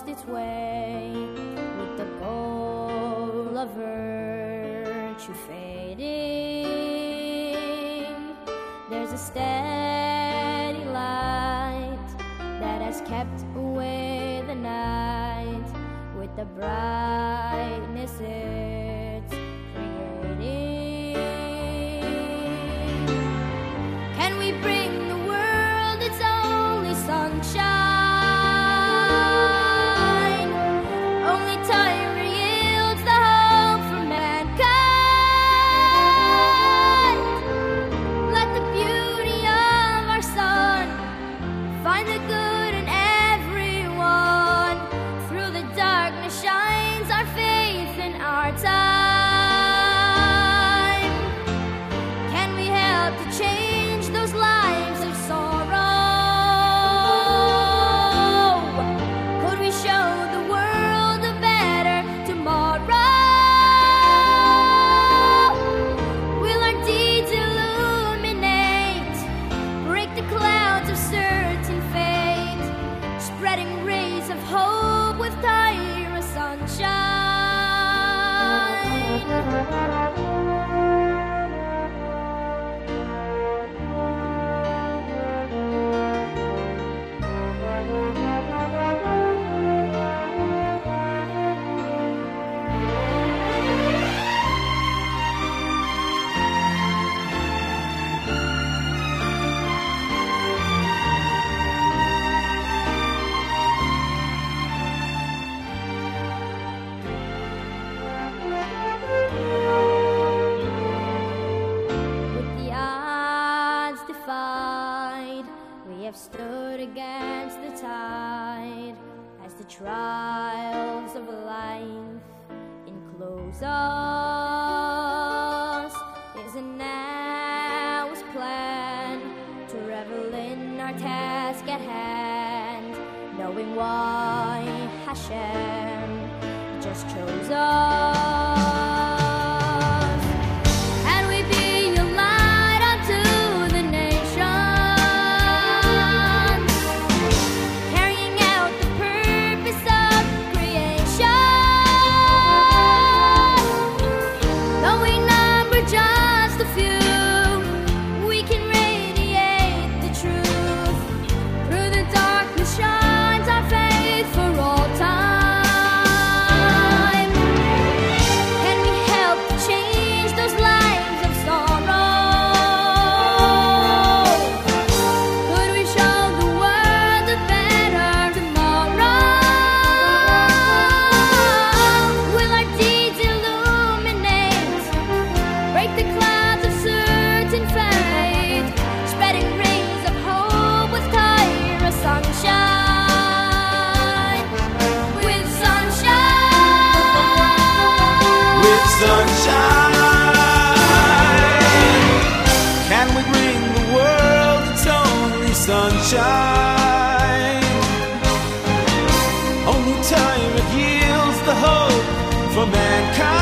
lost its way, with the goal of virtue fading. There's a steady light that has kept away the night with the brightness it's creating. Can we bring the world its only sunshine? Only time yields the hope for mankind. Let the beauty of our sun find the good in everyone. Through the darkness shines our faith and our time. Can we help to change those lives of sorrow? Could we show the world a better tomorrow? Will our deeds illuminate, break the clouds of certain fate, spreading rays of hope with tireless sunshine? We have stood against the tide as the trials of life enclose us. Isn't now his plan to revel in our task at hand, knowing why Hashem just chose us? Can we bring the world its only sunshine? Only time it yields the hope for mankind.